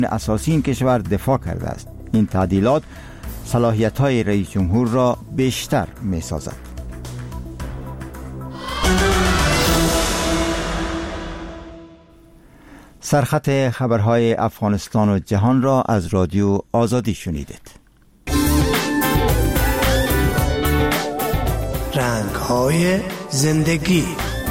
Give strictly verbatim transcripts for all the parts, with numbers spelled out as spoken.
اساسی این کشور دفاع کرده است. این تعدیلات صلاحیت‌های رئیس جمهور را بیشتر می‌سازد. سرخط خبرهای افغانستان و جهان را از رادیو آزادی شنیدید. رنگ‌های زندگی.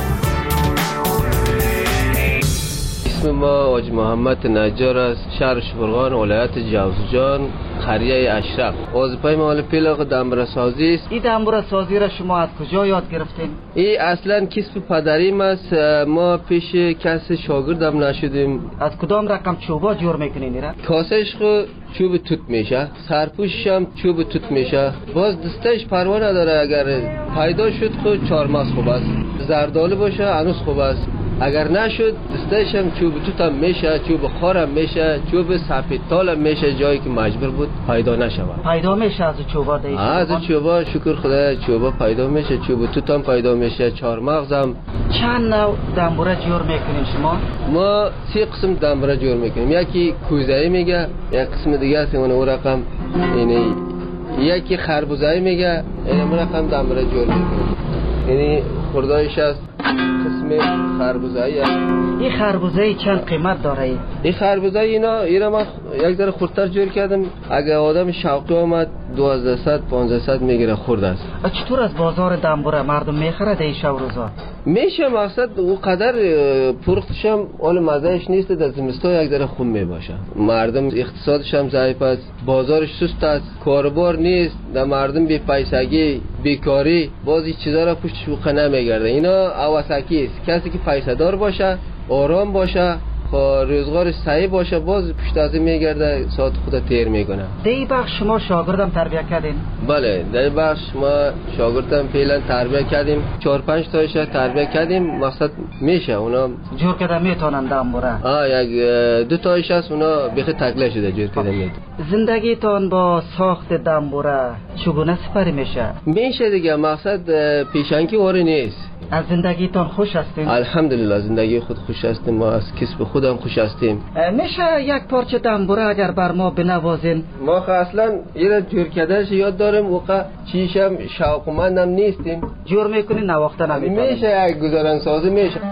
اسم ما حاج محمد نجار است، شهر شبرغان، ولایت جوزجان، قریه اشرف. وظیفه ما حال پیلاق دنبره سازی است. این دنبره سازی را شما از کجا یاد گرفتین؟ این اصلا کسب پدریم است. ما پیش کس شاگردم نشدیم. از کدام رقم چوبا جور میکنین را؟ کاسش خو چوب توت میشه، سرپوشش هم چوب توت میشه. باز دستش پروا نداره. اگر پیدا شد خو چهارمغز خوب است، زردالو باشه هنوز خوب است. اگر نشد دستش هم چوب توت هم میشه، چوب خار هم میشه، چوب سفید تال هم میشه. جایی که مجبور بود پیدا نشود پیدا میشه از چوبا دیگه. از چوبا شکر خدا چوبا پیدا میشه، چوب توت هم پیدا میشه، چهارمغز هم. چند نوع دنبوره جور میکنین شما؟ ما سه قسم دنبوره جور میکنیم. یکی کوزه‌ای میگه، یک قسم دیگه است اون اون رقم یعنی یکی خربوزه‌ای میگه، این اون رقم دنبوره جور میکنیم. یعنی خردایش است قسم خربوزه‌ای است. این خربوزه چند قیمت داره؟ این خربوزه اینا اینا ما یک ذره خردتر جور کردم. اگه آدم شوقی اومد دوازده صد پانزده صد میگیره خرد است. چطور از بازار دنبوره مردم میخره این شب روزا؟ میشه مقصد او قدر پرختش هم اول مزهش نیست. در زمستان یک ذره خوب میباشه. مردم اقتصادش هم ضعیف است، بازارش سست است، کاربار نیست، در مردم بی پیسگی بیکاری، باز این چیزا را پشتش وقع نمیگرده. اینا اواسکی است. کسی که پیسه دار باشه، آرام باشه، روزگارش صحیح باشه، باز پشت از این میگرده، ساعت خود تیر میکنه. دی بخش شما شاگردم تربیت کردین؟ بله، دی بخش ما شاگردم فعلا تربیت کردیم. چهار پنج تایش تربیت کردیم. مقصد میشه اونا جور کرده میتونن دنبوره. آه یک دو تایش هست اونا بخی تکله شده جور کرده میتون. زندگیتان با ساخت دنبوره چگونه سپری میشه؟ میشه دیگه. مقصد پیشنگی واری نیست. از زندگیتان خوش هستین؟ الحمدلله زندگی خود خوش هستیم. ما از کسب خودم خوش هستیم. میشه یک پارچه دنبوره اگر بر ما بنوازین؟ ما اصلا یه جور کردنش یاد داریم. وقت چیشم شوقمندم نیستیم. جور میکنین نواخته نمیتونین؟ میشه یک گزارن سازی میشه.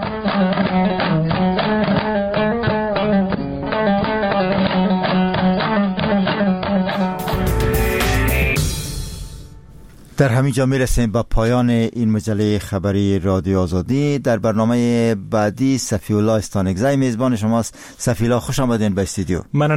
در همین جا میرسیم به پایان این مجله خبری رادیو آزادی. در برنامه بعدی صفی الله استانکزی میزبان شماست. صفی الله خوش آمدین به استودیو.